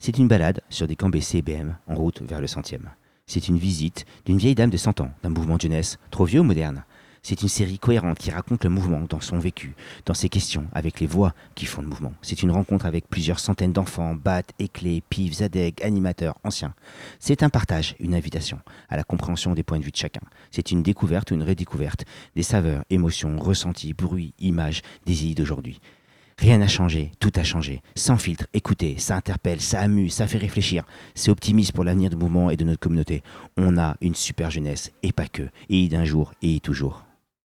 C'est une balade sur des camps BC et BM en route vers le 100e. C'est une visite d'une vieille dame de 100 ans, d'un mouvement de jeunesse, trop vieux ou moderne. C'est une série cohérente qui raconte le mouvement dans son vécu, dans ses questions, avec les voix qui font le mouvement. C'est une rencontre avec plusieurs centaines d'enfants, BAT, éclés, PIV, ZADEG, animateurs, anciens. C'est un partage, une invitation à la compréhension des points de vue de chacun. C'est une découverte ou une redécouverte des saveurs, émotions, ressentis, bruits, images, des idées d'aujourd'hui. Rien n'a changé, tout a changé. Sans filtre, écoutez, ça interpelle, ça amuse, ça fait réfléchir. C'est optimiste pour l'avenir du mouvement et de notre communauté. On a une super jeunesse, et pas que, et d'un jour, et toujours.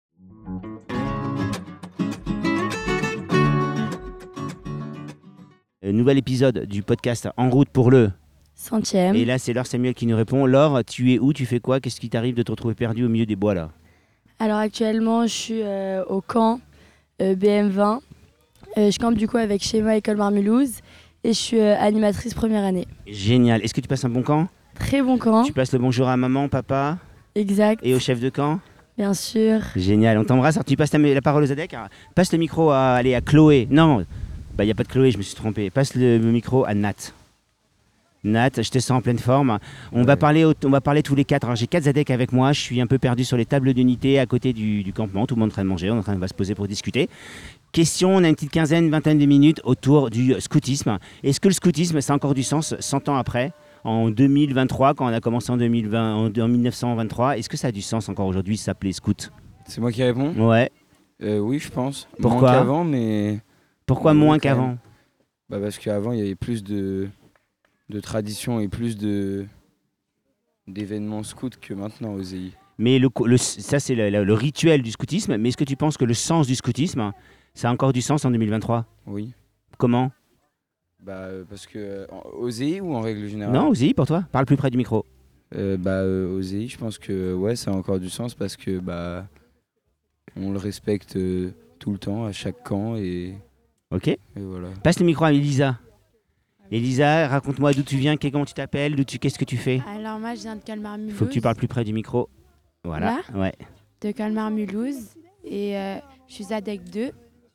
Nouvel épisode du podcast En route pour le 100e. Et là, c'est Laure Samuel qui nous répond. Laure, tu es où? Tu fais quoi? Qu'est-ce qui t'arrive de te retrouver perdu au milieu des bois là? Alors actuellement, je suis au camp BM20. Je campe du coup avec Schéma École Marmulhouse et je suis animatrice première année. Génial. Est-ce que tu passes un bon camp? Très bon camp. Tu passes le bonjour à maman, papa Exact. et au chef de camp? Bien sûr. Génial. On t'embrasse. Alors, tu passes la parole aux ADEC. Passe le micro à Chloé. Non, il n'y a pas de Chloé, je me suis trompé. Passe le micro à Nat. Nat, je te sens en pleine forme. On va parler tous les quatre. Alors, j'ai 4 ZADEC avec moi. Je suis un peu perdu sur les tables d'unité à côté du campement. Tout le monde est en train de manger. On va se poser pour discuter. Question, on a une petite vingtaine de minutes autour du scoutisme. Est-ce que le scoutisme, ça a encore du sens 100 ans après, en 2023, quand on a commencé en 1923, est-ce que ça a du sens encore aujourd'hui, s'appeler scout? C'est moi qui réponds? Ouais. Oui, je pense. Pourquoi? Moins qu'avant, mais... Pourquoi moins qu'avant? Parce qu'avant, il y avait plus de traditions et plus d'événements scouts que maintenant aux EI. Mais ça, c'est le rituel du scoutisme. Mais est-ce que tu penses que le sens du scoutisme, ça a encore du sens en 2023? Oui. Comment? Parce que aux EI ou en règle générale? Non, aussi, pour toi. Parle plus près du micro. Aux EI, je pense que ouais, ça a encore du sens parce que on le respecte tout le temps, à chaque camp. Ok. Et voilà. Passe le micro à Elisa. Elisa, raconte-moi d'où tu viens, comment tu t'appelles, qu'est-ce que tu fais? Alors moi je viens de Colmar-Mulhouse. Il faut que tu parles plus près du micro. Voilà. Là Ouais. De Colmar-Mulhouse et je suis ZADEC 2.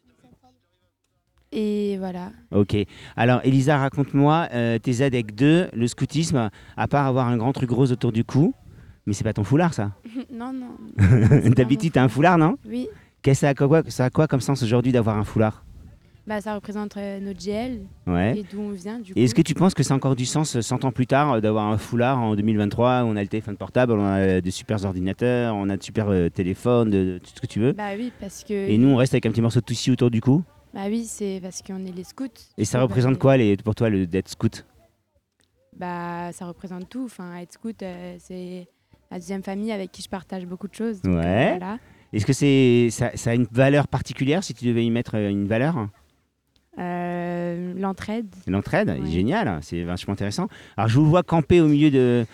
Et voilà. Ok. Alors Elisa, raconte-moi, tes ZADEC 2, le scoutisme, à part avoir un grand truc rose autour du cou, mais c'est pas ton foulard ça? Non. D'habitude t'as un foulard, non? Oui. Ça a quoi comme sens aujourd'hui d'avoir un foulard? Ça représente notre GL Ouais. et d'où on vient du coup. Et est-ce que tu penses que ça a encore du sens 100 ans plus tard d'avoir un foulard en 2023 où on a le téléphone portable, on a des super ordinateurs, on a de super téléphones, tout ce que tu veux? Oui, parce que... Et nous on reste avec un petit morceau de tissu autour du cou? oui, c'est parce qu'on est les scouts. Et ça représente quoi pour toi d'être scout? Ça représente tout. Enfin, être scout, c'est ma deuxième famille avec qui je partage beaucoup de choses. Donc, ouais. Voilà. Est-ce que ça a une valeur particulière si tu devais y mettre une valeur? L'entraide. L'entraide, Ouais. génial, c'est vachement intéressant. Alors je vous vois camper au milieu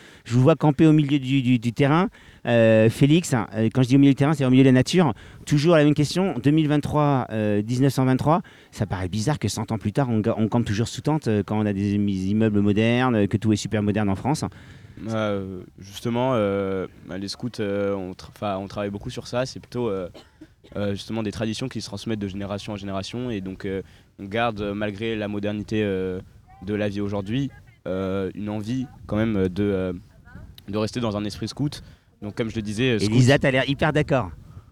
du terrain. Félix, quand je dis au milieu du terrain, c'est au milieu de la nature. Toujours la même question, 2023, 1923, ça paraît bizarre que 100 ans plus tard, on campe toujours sous tente quand on a des immeubles modernes, que tout est super moderne en France. Justement, les scouts, on travaille beaucoup sur ça. C'est plutôt justement des traditions qui se transmettent de génération en génération. Et donc, on garde, malgré la modernité de la vie aujourd'hui, une envie quand même de rester dans un esprit scout. Donc, comme je le disais... Elisa, t'as l'air hyper d'accord.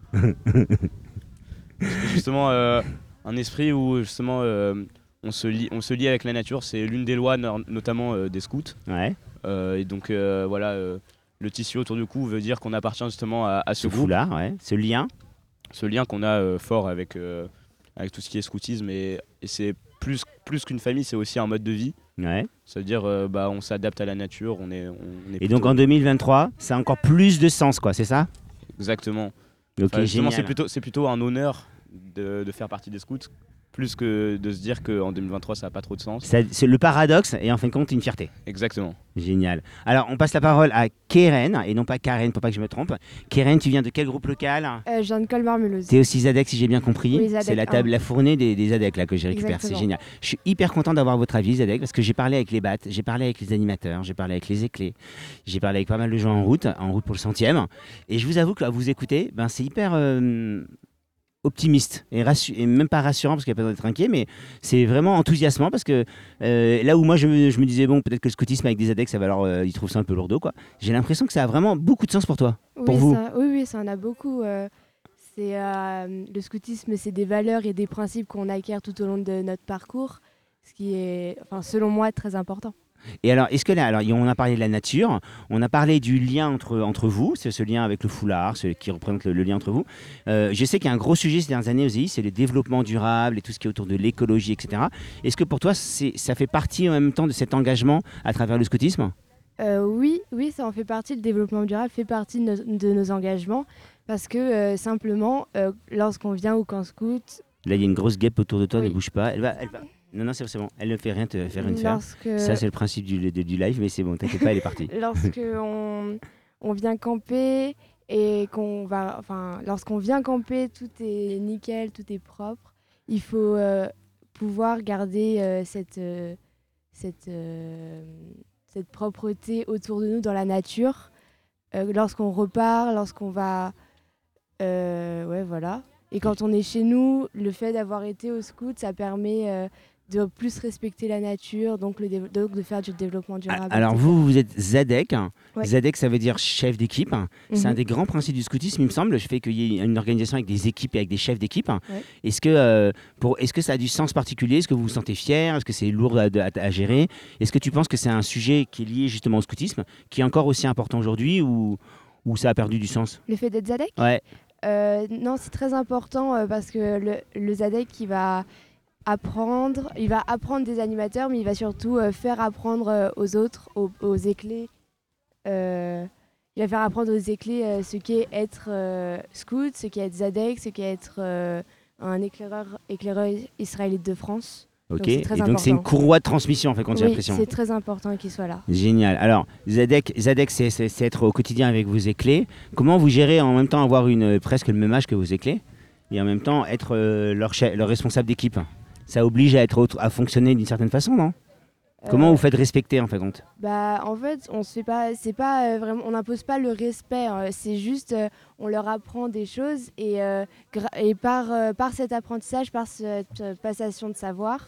Justement, un esprit où justement on se lie avec la nature. C'est l'une des lois, notamment des scouts. Ouais. Et donc le tissu autour du cou veut dire qu'on appartient justement à ce groupe. Foulard, ouais. Ce lien qu'on a fort avec tout ce qui est scoutisme. Et c'est plus qu'une famille, c'est aussi un mode de vie. Ouais. Ça veut dire on s'adapte à la nature. On est et donc en 2023, ça a encore plus de sens, quoi, c'est ça? Exactement. Okay, justement, génial. c'est plutôt un honneur de faire partie des scouts, plus que de se dire qu'en 2023 ça n'a pas trop de sens. C'est le paradoxe et en fin de compte une fierté. Exactement. Génial. Alors on passe la parole à Keren et non pas Karen pour pas que je me trompe. Keren, tu viens de quel groupe local? Je viens de Colmar-Mulhouse. T'es aussi ZADEC si j'ai bien compris. Oui, ZADEC c'est la table, la fournée des ZADEC là que j'ai récupéré. C'est génial. Je suis hyper content d'avoir votre avis ZADEC parce que j'ai parlé avec les BAT, j'ai parlé avec les animateurs, j'ai parlé avec les éclés, j'ai parlé avec pas mal de gens en route pour le 100e. Et je vous avoue que à vous écouter, c'est hyper optimiste et même pas rassurant parce qu'il n'y a pas besoin d'être inquiet, mais c'est vraiment enthousiasmant parce que là où moi je me disais bon peut-être que le scoutisme avec des ADEC ça va alors ils trouvent ça un peu lourdeau quoi. J'ai l'impression que ça a vraiment beaucoup de sens pour toi, pour vous. Oui, ça en a beaucoup. Le scoutisme, c'est des valeurs et des principes qu'on acquiert tout au long de notre parcours, ce qui est, selon moi, très important. Et alors, est-ce que là, alors, on a parlé de la nature, on a parlé du lien entre vous, c'est ce lien avec le foulard, ce qui représente le lien entre vous. Je sais qu'il y a un gros sujet ces dernières années aux EI, c'est le développement durable et tout ce qui est autour de l'écologie, etc. Est-ce que pour toi, ça fait partie en même temps de cet engagement à travers le scoutisme ? Oui, ça en fait partie. Le développement durable fait partie de nos engagements parce que simplement, lorsqu'on vient au camp scout... Là, il y a une grosse guêpe autour de toi, Oui. ne bouge pas. Elle va. Non, c'est bon. Elle ne fait rien te faire une faire. Ça, c'est le principe du live, mais c'est bon, t'inquiète pas, elle est partie. On vient camper et lorsqu'on vient camper, tout est nickel, tout est propre. Il faut pouvoir garder cette propreté autour de nous dans la nature. Lorsqu'on repart, lorsqu'on va... voilà. Et quand on est chez nous, le fait d'avoir été au scout, ça permet de plus respecter la nature, donc de faire du développement durable. Alors etc. vous êtes ZADEC. Ouais. ZADEC, ça veut dire chef d'équipe. C'est un des grands principes du scoutisme, il me semble. Le fait qu'il y ait une organisation avec des équipes et avec des chefs d'équipe. Ouais. Est-ce que ça a du sens particulier ? Est-ce que vous vous sentez fier ? Est-ce que c'est lourd à gérer ? Est-ce que tu penses que c'est un sujet qui est lié justement au scoutisme, qui est encore aussi important aujourd'hui ou ça a perdu du sens ? Le fait d'être ZADEC ? Ouais. Non, c'est très important parce que le ZADEC, il va apprendre des animateurs, mais il va surtout faire apprendre aux autres, aux éclés. Il va faire apprendre aux éclés ce qu'est être scout, ce qu'est être ZADEC, ce qu'est être un éclaireur israélite de France. Ok. Donc c'est une courroie de transmission en fait quand j'ai l'impression. C'est très important qu'il soit là. Génial. Alors, ZADEC, c'est être au quotidien avec vos éclés. Comment vous gérez en même temps avoir presque le même âge que vos éclés et en même temps être leur responsable d'équipe ? Ça oblige à fonctionner d'une certaine façon, non ? Comment vous faites respecter en fait compte ? En fait, on n'impose pas le respect. C'est juste, on leur apprend des choses et par cet apprentissage, par cette passation de savoir,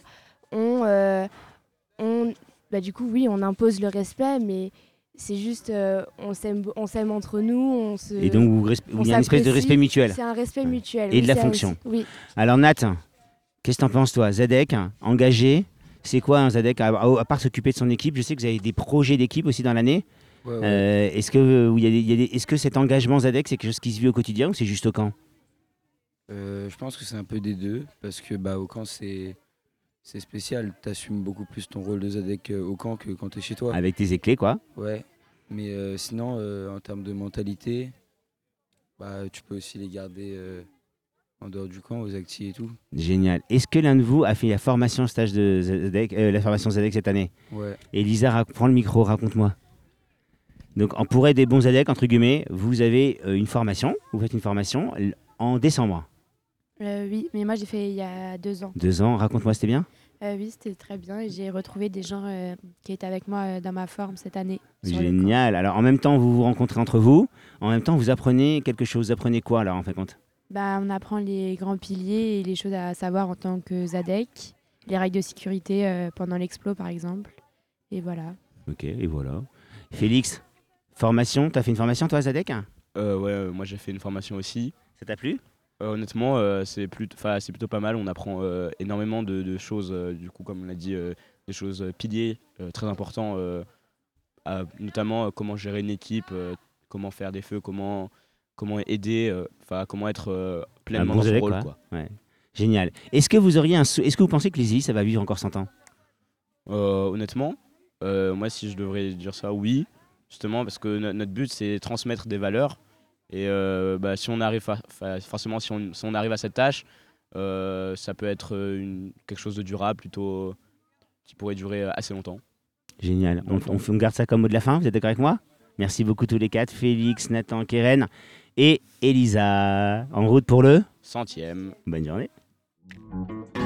du coup, oui, on impose le respect, mais c'est juste, on s'aime entre nous. Et donc, il y a une espèce de respect mutuel. C'est un respect mutuel. Et de la fonction. Oui. Alors, Nat, qu'est-ce que t'en penses, toi ? ZADEC, engagé, c'est quoi un ZADEC à part s'occuper de son équipe ? Je sais que vous avez des projets d'équipe aussi dans l'année. Ouais. Est-ce que cet engagement ZADEC, c'est quelque chose qui se vit au quotidien ou c'est juste au camp ? Je pense que c'est un peu des deux, parce que au camp, c'est spécial. Tu assumes beaucoup plus ton rôle de ZADEC au camp que quand tu es chez toi. Avec tes éclés, quoi. Ouais, mais sinon, en termes de mentalité, tu peux aussi les garder en dehors du camp, aux actis et tout. Génial. Est-ce que l'un de vous a fait la formation stage de ZADEC, la formation ZADEC cette année ? Ouais. Elisa, prends le micro, raconte-moi. Donc, pour être des bons ZADEC, entre guillemets, vous avez une formation, vous faites une formation en décembre. Oui, mais moi j'ai fait il y a 2 ans. 2 ans, raconte-moi, c'était bien ? Oui, c'était très bien et j'ai retrouvé des gens qui étaient avec moi dans ma forme cette année. Génial. Alors, en même temps, vous vous rencontrez entre vous, en même temps, vous apprenez quelque chose. Vous apprenez quoi, alors, en fin de compte ? On apprend les grands piliers et les choses à savoir en tant que ZADEC, les règles de sécurité pendant l'explo, par exemple. Et voilà. Ok, et voilà. Félix, formation, t'as fait une formation, toi, ZADEC ? Ouais, moi j'ai fait une formation aussi. Ça t'a plu ? Honnêtement, c'est plutôt pas mal. On apprend énormément de choses, du coup, comme on l'a dit, des choses piliers très importants, notamment comment gérer une équipe, comment faire des feux, comment aider, comment être pleinement dans son rôle. Quoi. Ouais. Génial. Est-ce que vous pensez que les EI, ça va vivre encore 100 ans ? Honnêtement, moi, si je devrais dire ça, oui. Justement, parce que notre but, c'est transmettre des valeurs. Et si on arrive forcément, si on arrive à cette tâche, ça peut être quelque chose de durable, plutôt qui pourrait durer assez longtemps. Génial. On garde ça comme mot de la fin. Vous êtes d'accord avec moi ? Merci beaucoup tous les 4. Félix, Nathan, Keren et Elisa. En route pour le 100e. Bonne journée.